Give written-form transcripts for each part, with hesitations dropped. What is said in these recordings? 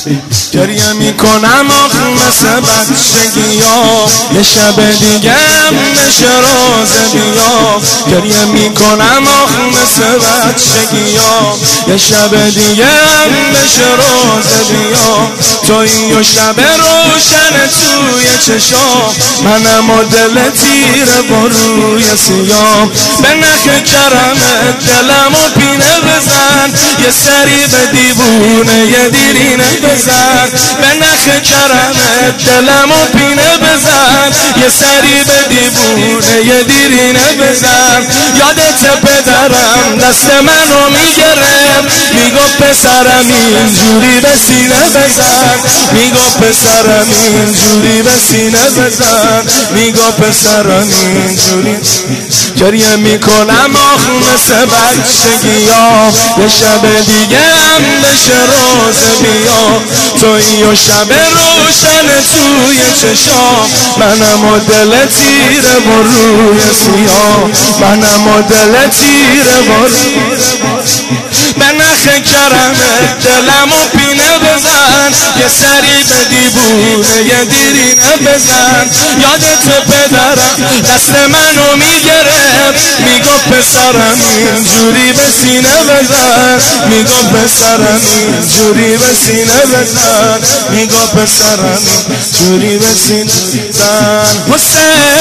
گریه میکنم آخ مثل بچگیا، یه شب دیگه بشه روز بیا. گریه میکنم آخ مثل بچگیا، یه شب دیگه بشه روز بیا. تویی و شب روشن توی چشام، منم و دل تیره با روی سیام. به نخ کرمت دلمو پینه بزن، یه سری به دیوونه یه دیرینه بزن. به نخ کرمت دلمو پینه بزن، یه سری به دیوونه یه دیرینه بزن. یادت پدرم دست منو میگرم، میگفت پسرم اینجوری به سینه بزن. میگفت پسرم اینجوری به سینه بزن. میگفت پسرم اینجوری. گریه میکنم آخ مثل بچگیا، یه شب دیگه هم بشه روز بیا. تویی و شب روشن توی چشام، منم و دل تیره با روی سیاه. منم و دل تیره با روی. به نخ کرمت دلمو پینه بزن، یه سری به دیوونه یه دیرینه بزن. یادت پدرم دست منو میگرفت، میگفت پسرم اینجوری به سینه بزن. میگفت پسرم اینجوری به سینه بزن. میگفت پسرم اینجوری به سینه بزن. حسین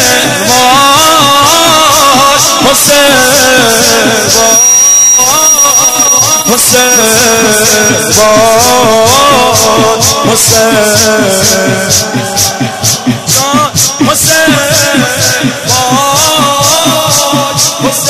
باش، حسین باش، حسین باش، حسین حسین باش،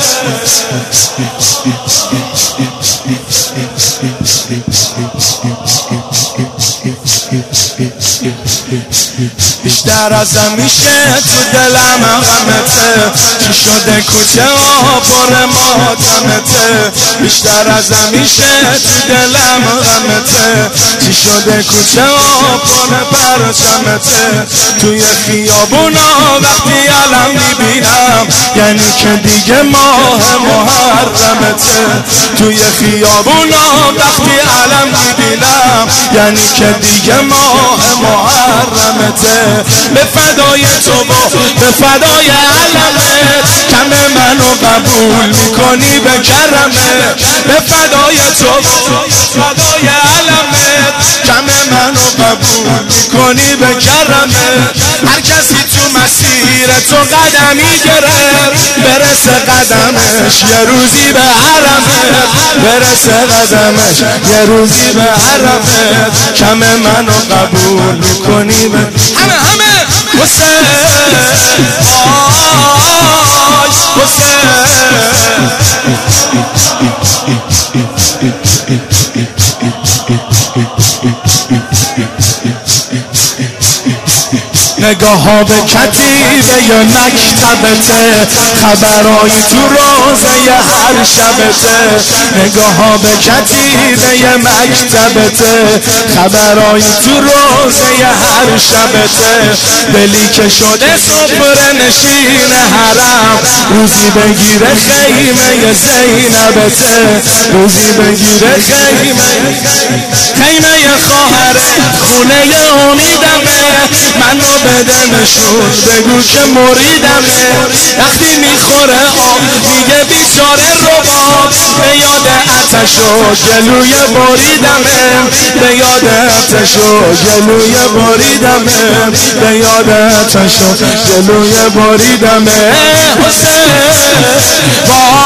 بیشتر از همیشه تو دلم غمته، چی شده کوچه ها پر ماتمته. بیشتر از همیشه تو دلم غمته، چی شده کوچه ها پر پرچمته. توی خیابونا وقتی علم میبینم، یعنی که دیگه ماه محرمته. توی خیابونا وقتی علم میبینم، یعنی که دیگه ماه محرمته. به فدای تو و به فدای علمت، کم منو قبول میکنی به کرمت. به فدای تو و فدای علمت، کم منو قبول میکنی به کرمت. هر کسی تو مسیر تو قدمی گرفت، برسه قدمش یه روزی به حرمت. برسه قدمش یه روزی به حرمت، کم منو قبول میکنی به همه حسین باش، حسین نگاه ها به کتیبه ی مکتبته، خبرایی تو روزه ی هر شبته. نگاه ها به کتیبه ی مکتبته، خبرایی تو روزه ی هر شبته. دلی که شده سفره نشین حرم، روزی بگیره خیمه ی زینبته. روزی بگیره خیمه ی خواهره، خونه ی امیدمه. منو بده نشون بگو که مریدمه. وقتی میخوره آب میگه بیچاره رباب، به یاد آتش و گلوی بریدمه. به یاد آتش و گلوی بریدمه. به یاد آتش و گلوی بریدمه. حسین